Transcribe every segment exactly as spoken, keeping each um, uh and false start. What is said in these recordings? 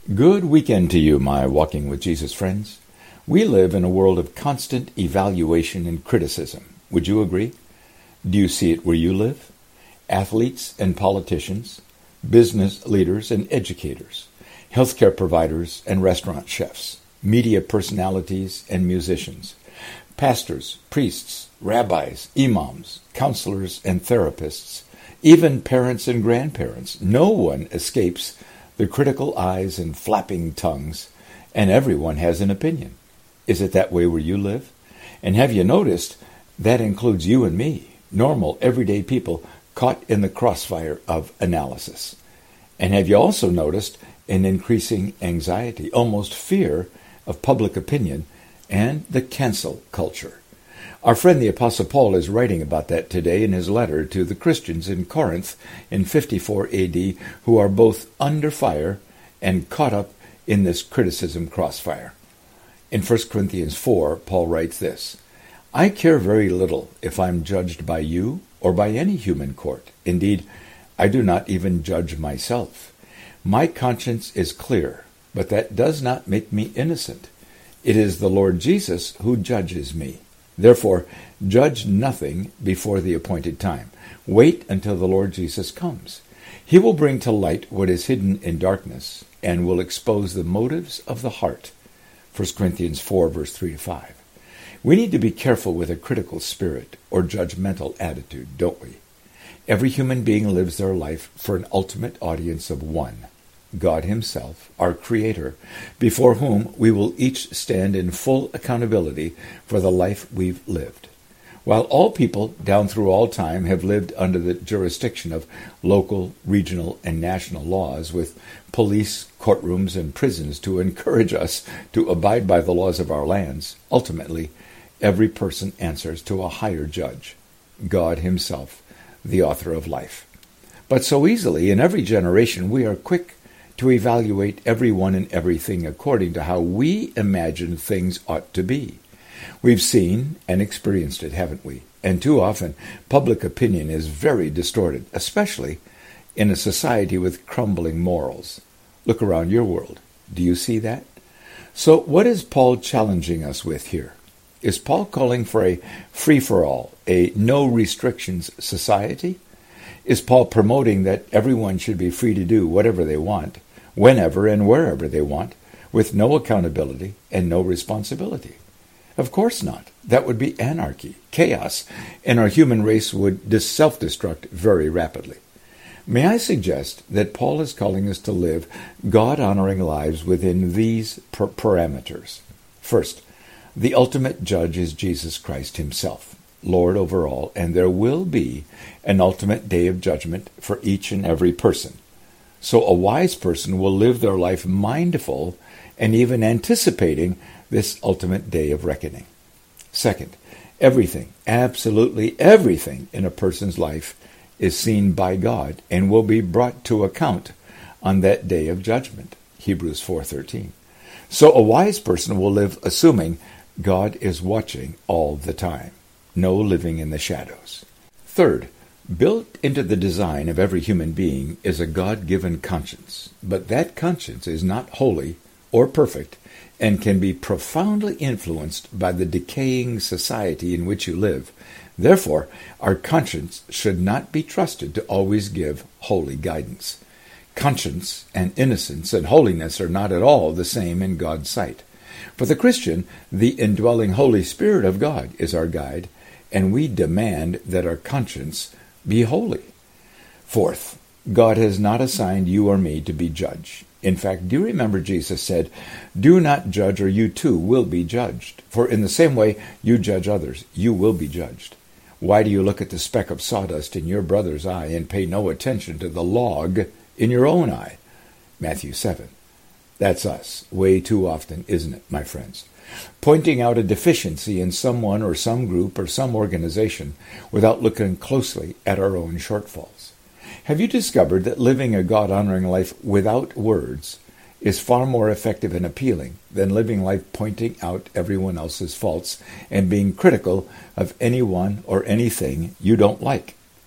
Good weekend to you, my Walking with Jesus friends. We live in a world of constant evaluation and criticism. Would you agree? Do you see it where you live? Athletes and politicians, business leaders and educators, healthcare providers and restaurant chefs, media personalities and musicians, pastors, priests, rabbis, imams, counselors and therapists, even parents and grandparents. No one escapes the critical eyes and flapping tongues, and everyone has an opinion. Is it that way where you live? And have you noticed that includes you and me, normal, everyday people caught in the crossfire of analysis? And have you also noticed an increasing anxiety, almost fear of public opinion and the cancel culture? Our friend the Apostle Paul is writing about that today in his letter to the Christians in Corinth in fifty-four A D who are both under fire and caught up in this criticism crossfire. In First Corinthians four, Paul writes this, "I care very little if I'm judged by you or by any human court. Indeed, I do not even judge myself. My conscience is clear, but that does not make me innocent. It is the Lord Jesus who judges me. Therefore, judge nothing before the appointed time. Wait until the Lord Jesus comes. He will bring to light what is hidden in darkness and will expose the motives of the heart." First Corinthians four, verse three to five. We need to be careful with a critical spirit or judgmental attitude, don't we? Every human being lives their life for an ultimate audience of one, God Himself, our Creator, before whom we will each stand in full accountability for the life we've lived. While all people down through all time have lived under the jurisdiction of local, regional, and national laws with police, courtrooms, and prisons to encourage us to abide by the laws of our lands, ultimately, every person answers to a higher judge, God Himself, the author of life. But so easily, in every generation, we are quick to evaluate everyone and everything according to how we imagine things ought to be. We've seen and experienced it, haven't we? And too often, public opinion is very distorted, especially in a society with crumbling morals. Look around your world. Do you see that? So what is Paul challenging us with here? Is Paul calling for a free-for-all, a no-restrictions society? Is Paul promoting that everyone should be free to do whatever they want, whenever and wherever they want, with no accountability and no responsibility? Of course not. That would be anarchy, chaos, and our human race would dis- self-destruct very rapidly. May I suggest that Paul is calling us to live God-honoring lives within these per- parameters. First, the ultimate judge is Jesus Christ Himself, Lord over all, and there will be an ultimate day of judgment for each and every person. So a wise person will live their life mindful and even anticipating this ultimate day of reckoning. Second, everything, absolutely everything in a person's life is seen by God and will be brought to account on that day of judgment. Hebrews four thirteen. So a wise person will live assuming God is watching all the time. No living in the shadows. Third, built into the design of every human being is a God-given conscience, but that conscience is not holy or perfect and can be profoundly influenced by the decaying society in which you live. Therefore, our conscience should not be trusted to always give holy guidance. Conscience and innocence and holiness are not at all the same in God's sight. For the Christian, the indwelling Holy Spirit of God is our guide, and we demand that our conscience be holy. Fourth, God has not assigned you or me to be judge. In fact, do you remember Jesus said, "Do not judge, or you too will be judged. For in the same way you judge others, you will be judged. Why do you look at the speck of sawdust in your brother's eye and pay no attention to the log in your own eye?" Matthew seven. That's us, way too often, isn't it, my friends? Pointing out a deficiency in someone or some group or some organization without looking closely at our own shortfalls. Have you discovered that living a God-honoring life without words is far more effective and appealing than living life pointing out everyone else's faults and being critical of anyone or anything you don't like?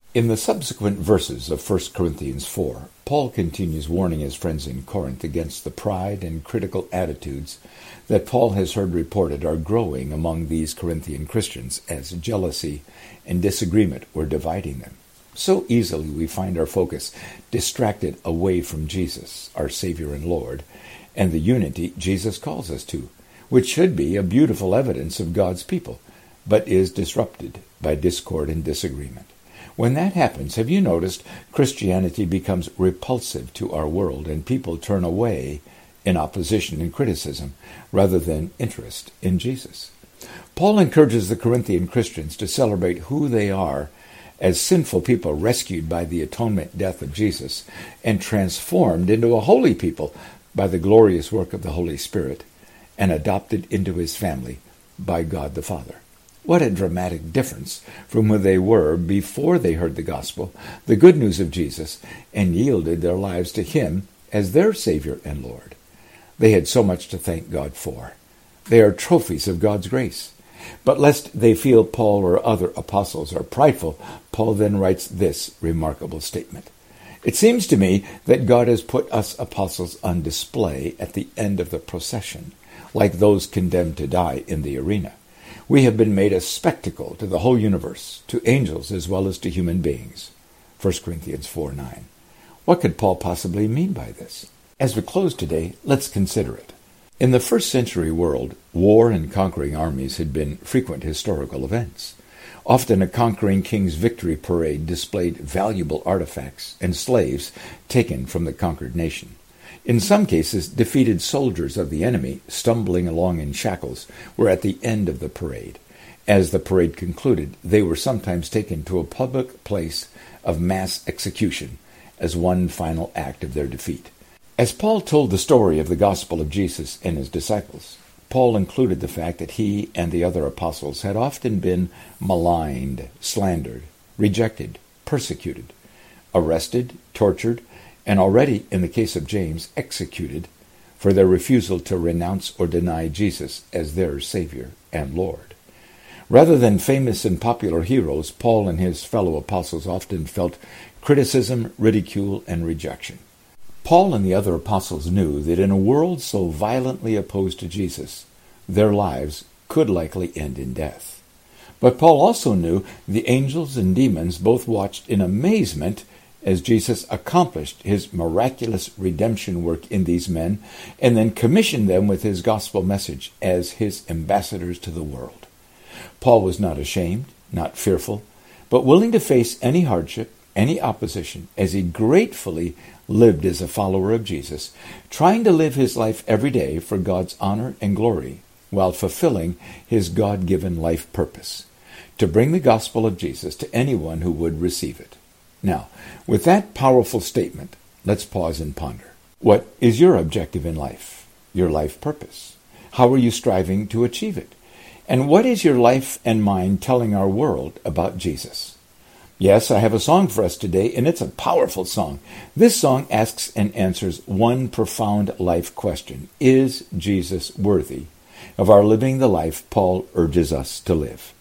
In the subsequent verses of First Corinthians four, Paul continues warning his friends in Corinth against the pride and critical attitudes that Paul has heard reported are growing among these Corinthian Christians as jealousy and disagreement were dividing them. So easily we find our focus distracted away from Jesus, our Savior and Lord, and the unity Jesus calls us to, which should be a beautiful evidence of God's people, but is disrupted by discord and disagreement. When that happens, have you noticed Christianity becomes repulsive to our world and people turn away in opposition and criticism rather than interest in Jesus? Paul encourages the Corinthian Christians to celebrate who they are as sinful people rescued by the atonement death of Jesus and transformed into a holy people by the glorious work of the Holy Spirit and adopted into his family by God the Father. What a dramatic difference from who they were before they heard the gospel, the good news of Jesus, and yielded their lives to him as their Savior and Lord. They had so much to thank God for. They are trophies of God's grace. But lest they feel Paul or other apostles are prideful, Paul then writes this remarkable statement. It seems to me that God has put us apostles on display at the end of the procession, like those condemned to die in the arena. We have been made a spectacle to the whole universe, to angels as well as to human beings. First Corinthians four nine. What could Paul possibly mean by this? As we close today, let's consider it. In the first century world, war and conquering armies had been frequent historical events. Often a conquering king's victory parade displayed valuable artifacts and slaves taken from the conquered nation. In some cases, defeated soldiers of the enemy, stumbling along in shackles, were at the end of the parade. As the parade concluded, they were sometimes taken to a public place of mass execution as one final act of their defeat. As Paul told the story of the gospel of Jesus and his disciples, Paul included the fact that he and the other apostles had often been maligned, slandered, rejected, persecuted, arrested, tortured, and already, in the case of James, executed for their refusal to renounce or deny Jesus as their Savior and Lord. Rather than famous and popular heroes, Paul and his fellow apostles often felt criticism, ridicule, and rejection. Paul and the other apostles knew that in a world so violently opposed to Jesus, their lives could likely end in death. But Paul also knew the angels and demons both watched in amazement as Jesus accomplished his miraculous redemption work in these men and then commissioned them with his gospel message as his ambassadors to the world. Paul was not ashamed, not fearful, but willing to face any hardship, any opposition, as he gratefully lived as a follower of Jesus, trying to live his life every day for God's honor and glory while fulfilling his God-given life purpose, to bring the gospel of Jesus to anyone who would receive it. Now, with that powerful statement, let's pause and ponder. What is your objective in life? Your life purpose? How are you striving to achieve it? And what is your life and mind telling our world about Jesus? Yes, I have a song for us today, and it's a powerful song. This song asks and answers one profound life question. Is Jesus worthy of our living the life Paul urges us to live?